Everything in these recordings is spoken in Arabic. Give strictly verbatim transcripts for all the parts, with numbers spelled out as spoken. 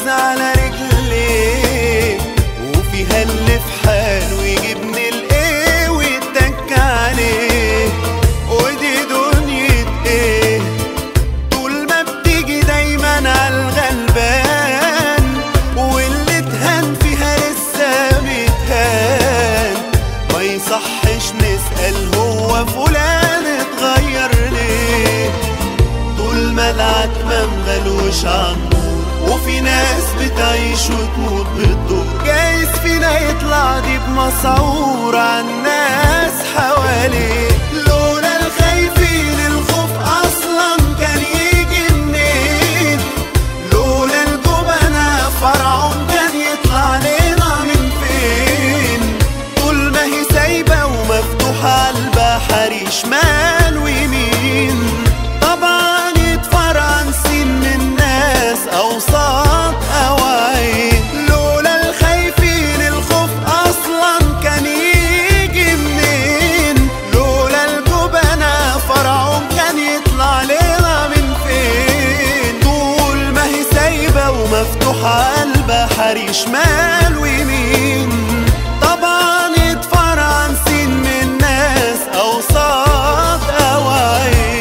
وانا على رجلي، وفيها اللي في حاله يجيبني الايه ويتك عليه. ودي دنيا ايه طول ما بتيجي دايما عالغلبان، واللي اتهان فيها لسه بيتهان. ما يصحش نسأل هو فلان اتغير ليه، طول ما العتمة مغلوش عنه. وفي ناس بتعيش وتموت بالدور، جايز فينا يطلع دي بمسعور عالناس حواليه. لولا الخايفين الخوف اصلا كان يجي منين، لولا الجبناء فرعون كان يطلع لنا من فين. طول ما هي سايبة ومفتوحة عالبحر شمال ويمين، طبعا يتفرعن سين من ناس أوساط أواعي. لولا الخايفين الخوف أصلا كان يجي منين، لولا الجبناء فرعون كان يطلع لنا من فين. طول ما هي سايبة ومفتوحة عالبحر شمال ويمين، طبعا يتفرعن سين من ناس أوساط أواعي.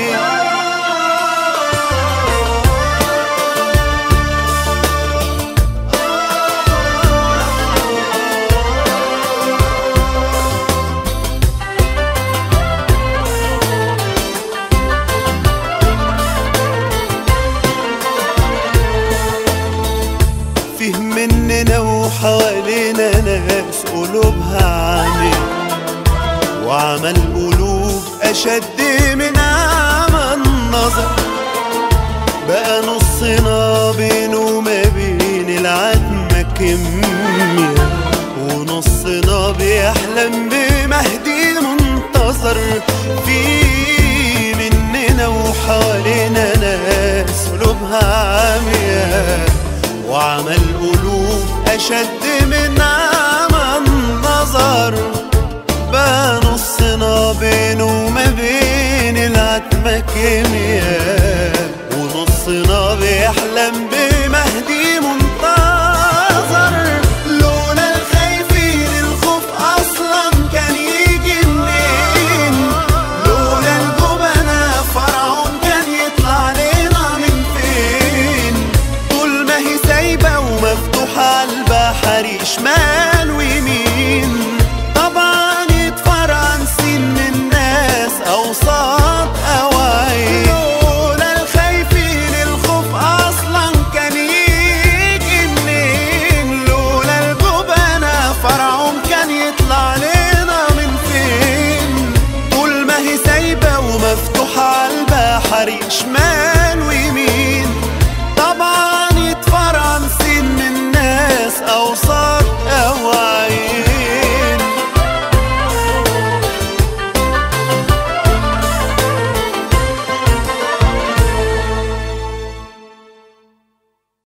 فيه مننا وحوالينا ناس قلوبها عامية، وعمل قلوب أشد من عمى النظر. بقى نصنا بينه وما بين العتمة كمية، ونصنا بيحلم بمهدي منتظر. في مننا وحوالينا ناس قلوبها عامية، وعمل قلوب أشد من عمى النظر. بقى نصنا بينه وما بين العتمة كيمياء، ونصنا بيحلم بمهدي منتظر. لولا الخايفين الخوف أصلا كان يجي منين، لولا الجبناء فرعون كان يطلع لنا من فين. طول ما هي سايبة ومفتوحة عالبحر شمال ويمين، طبعا يتفرعن سين من ناس أوساط أواعي. لولا الخايفين الخوف أصلا كان يجي منين، لولا الجبناء فرعون كان يطلع لنا من فين. طول ما هي سايبة ومفتوحة عالبحر شمال